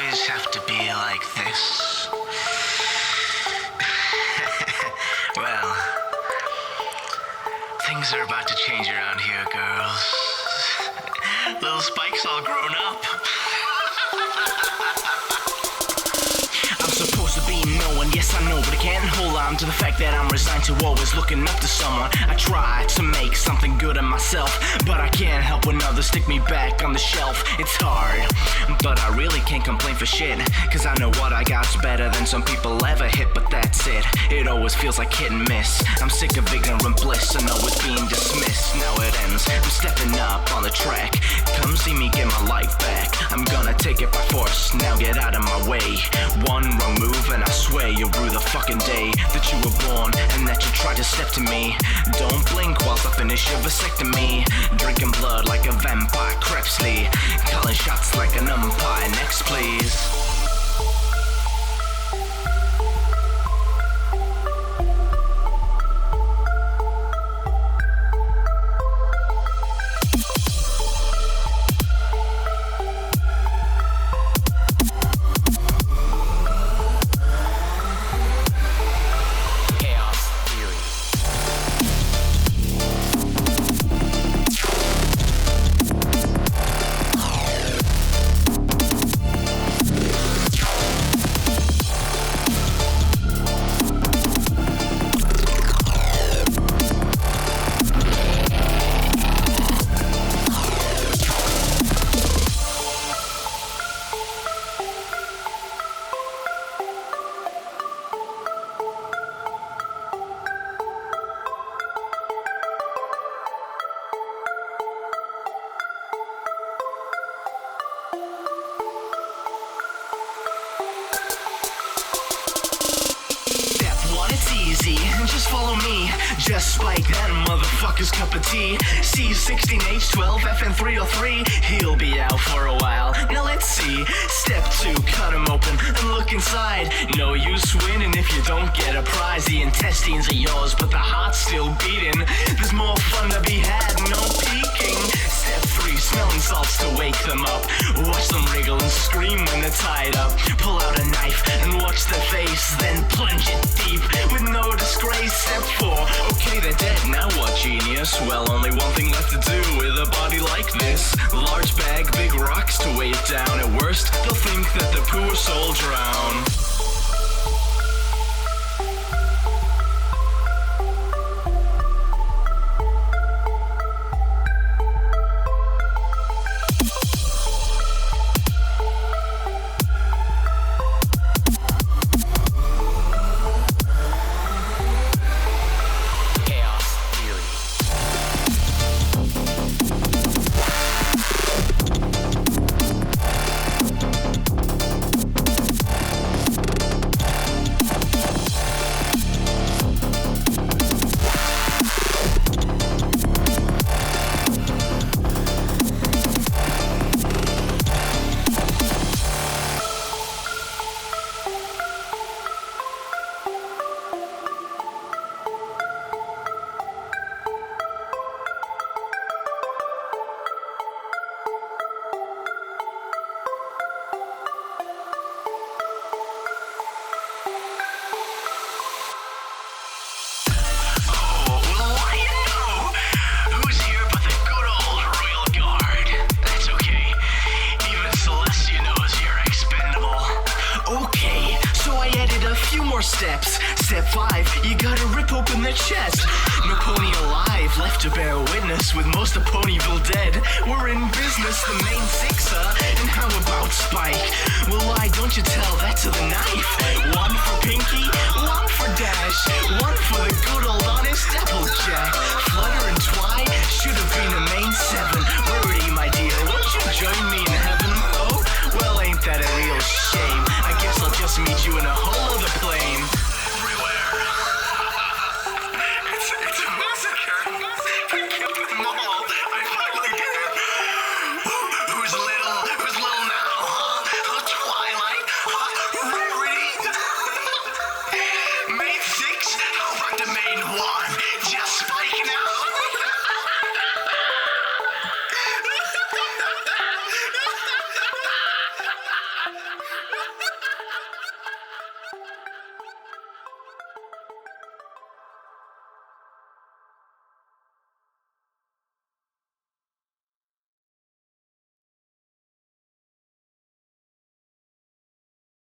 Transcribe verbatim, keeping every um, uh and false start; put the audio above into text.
always have to be like this? Well, things are about to change around here, girls. Little Spike's all grown up. I'm supposed to be no one, yes I know, but I can't hold on to the fact that I'm resigned to always looking up to someone. I try to make something good of myself, but I can't help when others stick me back on the shelf. It's hard, but I really can't complain for shit, cause I know what I got's better than some people ever hit, but that's it. It always feels like hit and miss. I'm sick of ignorant bliss and always being dismissed. Now it ends, I'm stepping up on the track. Come see me get my life back. I'm gonna take it by force, now get out of my way. One wrong move and I swear you'll rue the fucking day that you were born and that you tried to step to me. Don't blink whilst I finish your vasectomy. Drinking blood like a vampire, Krebsley. Calling shots like an umpire. Next please. Just follow me, just like that motherfucker's cup of tea. C sixteen H twelve F N three oh three. He'll be out for a while. Now let's see. Step two, cut him open and look inside. No use winning if you don't get a prize. The intestines are yours, but the heart's still beating. There's more fun to be had, no peeking. Step three, smelling salts to wake them up. Watch them wriggle and scream when they're tied up. Pull out a knife and watch their face, then plunge it deep with no disgrace. Step four, okay they're dead, now what genius? Well, only one thing left to do with a body like this. Large bag, big rocks to weigh it down. At worst, they'll think that the poor soul drown. Steps. Step five, you gotta rip open their chest. No pony alive, left to bear witness with most of Ponyville dead. We're in business, the main sixer. And how about Spike? Well, why don't you tell that to the knife? One for Pinky, one for Dash, one for the good old honest Applejack. Flutter and Twy should have been a main seven.